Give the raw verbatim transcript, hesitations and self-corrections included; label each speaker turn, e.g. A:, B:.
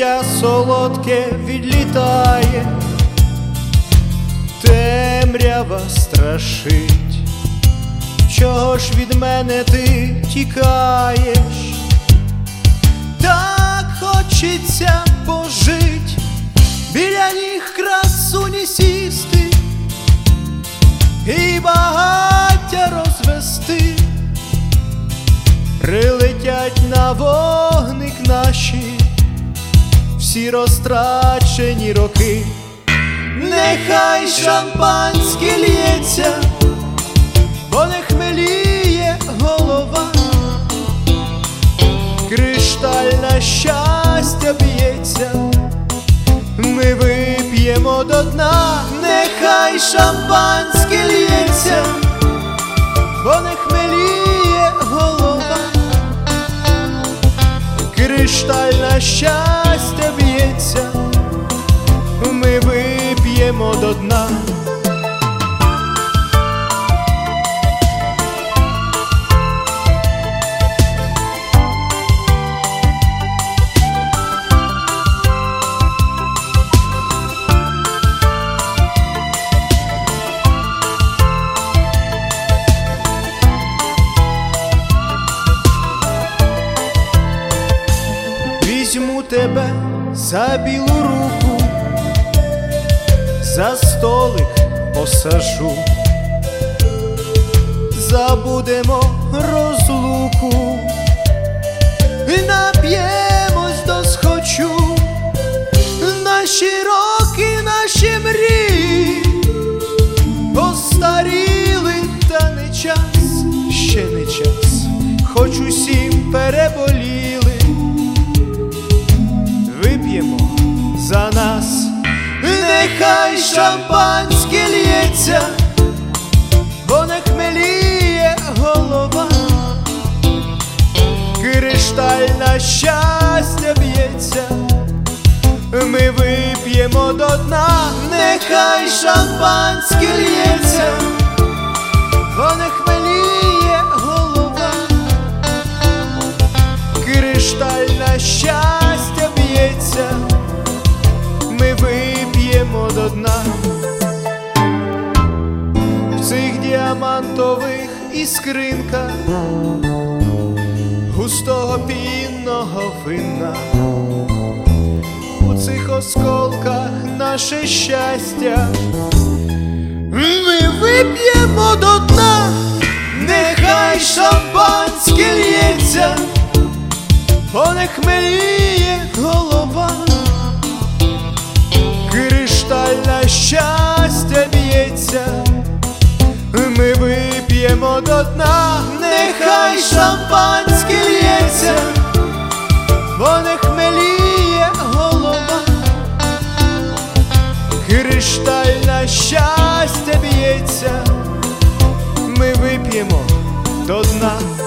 A: життя солодке відлітає, темрява страшить. Чого ж від мене ти тікаєш? Так хочеться пожить, біля ніг красуні сісти і багаття розвести. Прилетять на вогник наші всі розтрачені роки. Нехай шампанське лється, бо не хмеліє голова, криштальне щастя б'ється, ми вип'ємо до дна. Нехай шампанське лється, бо не хмеліє голова, криштальне щастя б'ється, ми вип'ємо до дна. Візьму тебе за білу руку, за столик посажу, забудемо розлуку і нап'ємось досхочу. Наші роки, наші мрії постаріли, та не час, ще не час, хоч усім переболіли. Вип'ємо за нас. Нехай шампанське лється, бо не хмеліє голова, криштальне щастя б'ється, ми вип'ємо до дна. Нехай шампанське лється, бо не хмеліє голова, криштальне щастя б'ється, ми вип'ємо до дна. В цих діамантових іскринках густого пінного вина, у цих осколках наше щастя, ми вип'ємо до дна. Нехай шампанське лється, бо не хмеліє голова, криштальне щастя б'ється, ми вип'ємо до дна. Нехай шампанське лється, бо не хмеліє голова, криштальне щастя б'ється, ми вип'ємо до дна.